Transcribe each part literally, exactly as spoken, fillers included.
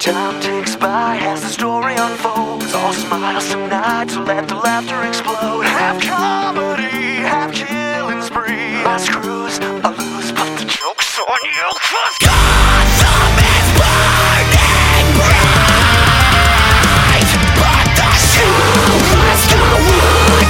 Time ticks by as the story unfolds. All smiles tonight, so let the laughter explode. Half comedy, half killing spree. My screws are loose, but the joke's on you. 'Cause Gotham is burning bright, but the show must go on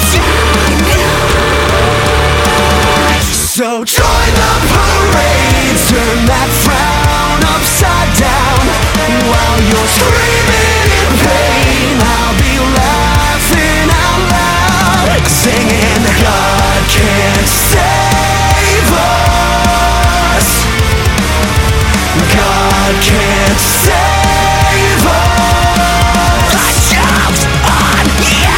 tonight. So join the parade, turn that frown upside down. While you're screaming in pain, I'll be laughing out loud, singing, God can't save us. God can't save us. The joke's on you.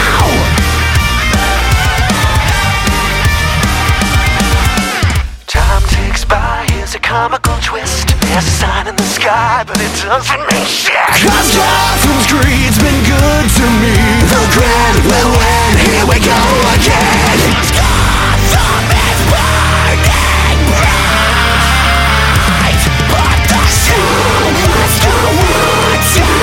Time ticks by, here's a comical twist. There's a sign in the sky, but it doesn't mean shit. 'Cause Gotham's greed's been good to me. The grand will win, here we go again. 'Cause Gotham is burning bright, but the show must go on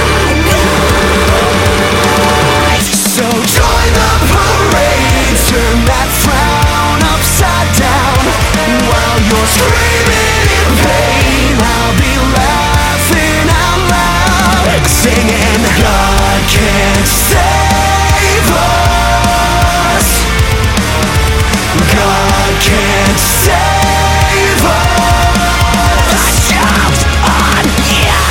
tonight. So join the parade, turn that frown upside down. While you're screaming in pain, I'll be laughing out loud, singing, God can't save us. God can't save us. The joke's on you.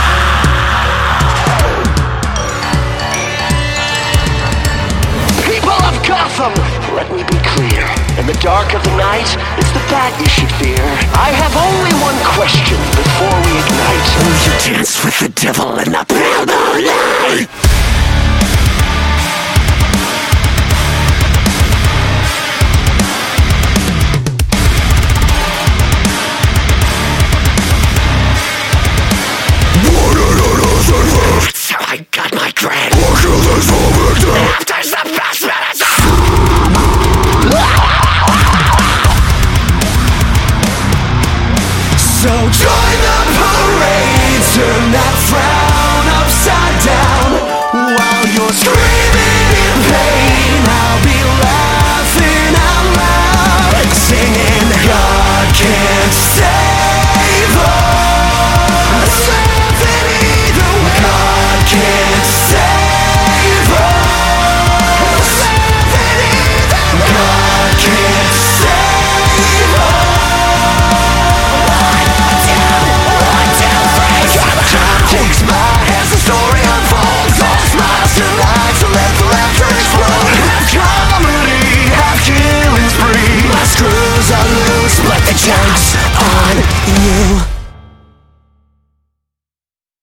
People of Gotham, let me be clear. In the dark of the night, it's the bat you should fear. I have only one question before we ignite. Will you dance with the devil in the pale moonlight? So I got my grand. After's the best medicine. So join the parade, turn that frown upside down. While you're screaming in pain, I'll be laughing out loud, singing, God can't save us. Laughing either way. God can't save us. Laughing either way. God can't save us. Takes by as the story unfolds. All smiles tonight, so let the laughter explode. Half comedy, half killing spree. My screws are loose, but the joke's on you.